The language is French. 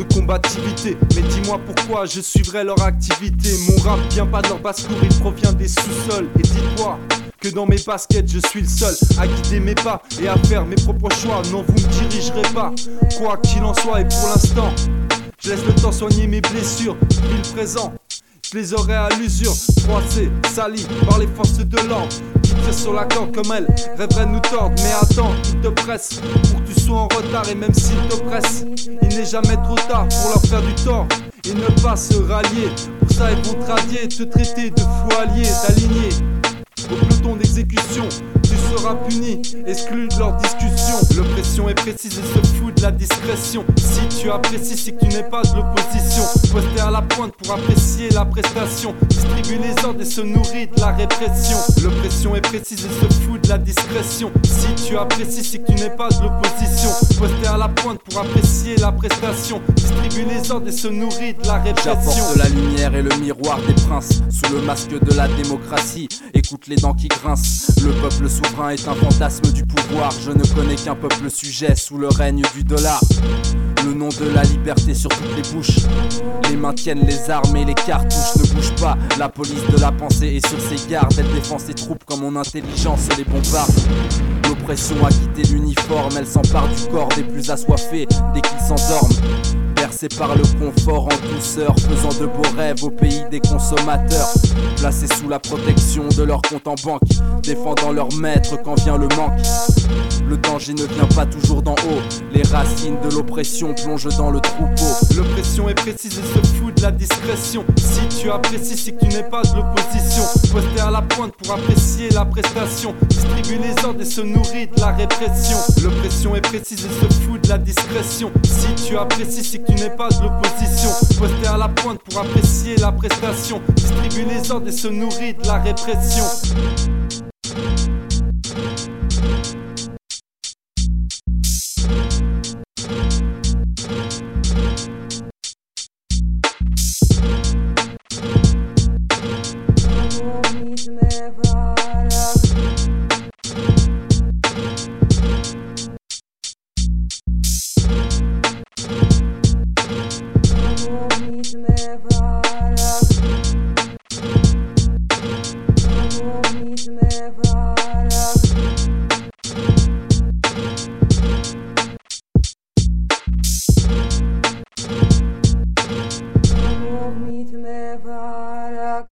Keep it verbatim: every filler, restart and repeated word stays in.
combativité. Mais dis-moi pourquoi je suivrai leur activité. Mon rap vient pas de leur basse-cour, il provient des sous-sols. Et dis-toi que dans mes baskets je suis le seul à guider mes pas et à faire mes propres choix. Non, vous me dirigerez pas, quoi qu'il en soit. Et pour l'instant, je laisse le temps soigner mes blessures. Puis le présent, je les aurai à l'usure, froissés, salis par les forces de l'ordre qui tirent sur la corde comme elles rêveraient de nous tordre. Mais attends, ils te pressent pour que tu sois en retard. Et même s'ils te pressent, il n'est jamais trop tard pour leur faire du tort et ne pas se rallier. Pour ça ils vont te radier, te traiter de fou allié, t'aligner au peloton d'exécution. Tu seras puni, exclu de leur discussion. L'oppression est précise et se fout de la discrétion. Si tu apprécies, c'est que tu n'es pas de l'opposition. Posté à la pointe pour apprécier la prestation. Distribue les ordres et se nourrit de la répression. L'oppression est précise et se fout de la discrétion. Si tu apprécies, c'est que tu n'es pas de l'opposition. Posté à la pointe pour apprécier la prestation. Distribue les ordres et se nourrit de la répression. J'apporte la lumière et le miroir des princes sous le masque de la démocratie. Écoute les dents qui grincent. Le peuple souverain est un fantasme du pouvoir. Je ne connais qu'un peuple sujet sous le règne du dollar. Le nom de la liberté sur toutes les bouches. Les mains tiennent les armes et les cartouches ne bougent pas. La police de la pensée est sur ses gardes. Elle défend ses troupes comme mon intelligence les bombarde. L'oppression a quitté l'uniforme. Elle s'empare du corps des plus assoiffés dès qu'ils s'endorment. Bercés par le confort en douceur, faisant de beaux rêves au pays des consommateurs. Placés sous la protection de leur compte en banque, défendant leur maître quand vient le manque. Le danger ne vient pas toujours d'en haut. Les racines de l'oppression plongent dans le troupeau. L'oppression est précise et se fout de la discrétion. Si tu apprécies, c'est que tu n'es pas de l'opposition. Posté à la pointe pour apprécier la prestation. Distribue les ordres et se nourrit de la répression. L'oppression est précise et se fout de la discrétion. Si tu apprécies, c'est que tu n'es pas de l'opposition. Posté à la pointe pour apprécier la prestation. Distribue les ordres et se nourrit de la répression.